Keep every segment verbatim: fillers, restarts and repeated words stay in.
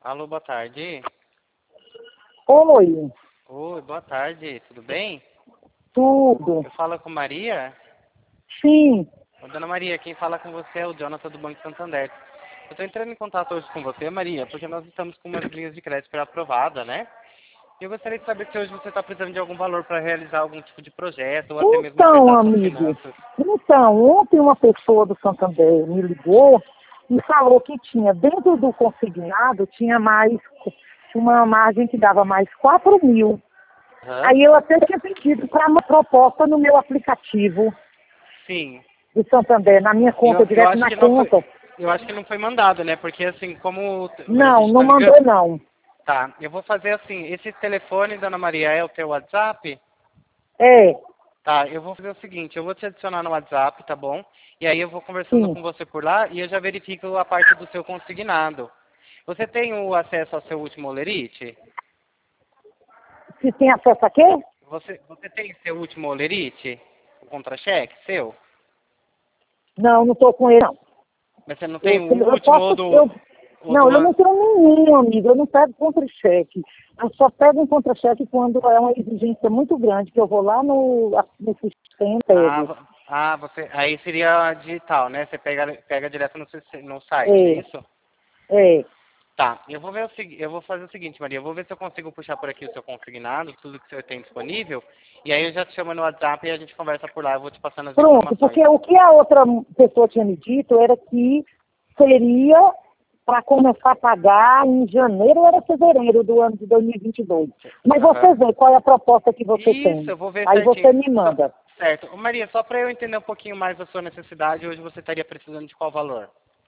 Alô, boa tarde. Oi, Oi, boa tarde, tudo bem? tudo. Eu falo com Maria? Sim, Ô, Dona Maria, quem fala com você é o Jonathan do Banco Santander. Eu estou entrando em contato hoje com você, Maria, porque nós estamos com umas linhas de crédito aprovada, né? E eu gostaria de saber se hoje você está precisando de algum valor para realizar algum tipo de projeto ou até mesmo então, acertar suas amigo, finanças. então, ontem uma pessoa do Santander me ligou e falou que tinha, dentro do consignado, tinha mais, uma margem que dava mais quatro mil. Hã? Aí eu até tinha pedido para uma proposta no meu aplicativo Sim. do Santander, na minha Eu, conta, eu direto acho na que não foi. conta. Eu acho que não foi mandado, né? Porque assim, como a Não, gente está não ligando. mandou não. Tá, eu vou fazer assim, esse telefone, Dona Maria, é o teu WhatsApp? É, Tá, eu vou fazer o seguinte, eu vou te adicionar no WhatsApp, tá bom? E aí eu vou conversando sim. com você por lá e eu já verifico a parte do seu consignado. Você tem o acesso ao seu último olerite? Se tem acesso a quê? Você, você tem seu último olerite? O contra-cheque seu? Não, não estou com ele, não. Mas você não tem Eu, o eu último ou posso, do, eu, ou não, do eu ano? não tenho nenhum, amigo, eu não pego contra-cheque. Eu só pego um contra-cheque quando é uma exigência muito grande, que eu vou lá no, no sistema e Ah, pego. vo- ah, você, aí seria digital, né? Você pega, pega direto no, sis- no site, é É, isso? é. Tá, eu vou ver o segui- eu vou fazer o seguinte, Maria, eu vou ver se eu consigo puxar por aqui o seu consignado, tudo que você tem disponível, e aí eu já te chamo no WhatsApp e a gente conversa por lá, eu vou te passando as Pronto, informações. porque o que a outra pessoa tinha me dito era que seria para começar a pagar em janeiro ou era fevereiro do ano de dois mil e vinte e dois. Mas Aham. você vê qual é a proposta que você Isso, tem. eu vou ver Aí certinho. você me Só- manda. certo. Ô, Maria, só para eu entender um pouquinho mais da sua necessidade, hoje você estaria precisando de qual valor?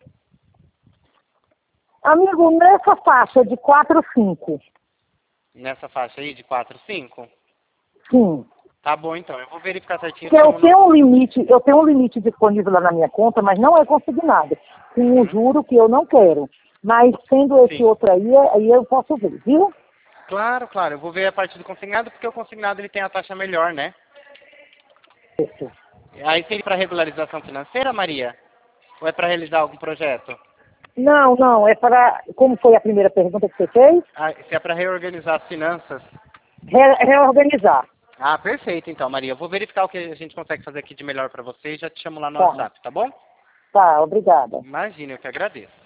Amigo, nessa faixa de quatro, cinco, Nessa faixa aí de quatro, cinco? sim. Tá bom então, eu vou verificar certinho, eu Porque te eu chamo no... tenho um limite, eu tenho um limite disponível lá na minha conta, mas não é consignado. Com um Uhum. juro que eu não quero. Mas sendo esse Sim. outro aí, aí eu posso ver, viu? Claro, claro, eu vou ver a parte do consignado, porque o consignado ele tem a taxa melhor, né? Isso. Aí seria para regularização financeira, Maria? Ou é para realizar algum projeto? Não, não, é para. Como foi a primeira pergunta que você fez? Ah, se é para reorganizar as finanças? Re- reorganizar. Ah, perfeito então, Maria. Eu vou verificar o que a gente consegue fazer aqui de melhor para você e já te chamo lá no Tá, WhatsApp, tá bom? tá, obrigada. Imagina, eu que agradeço.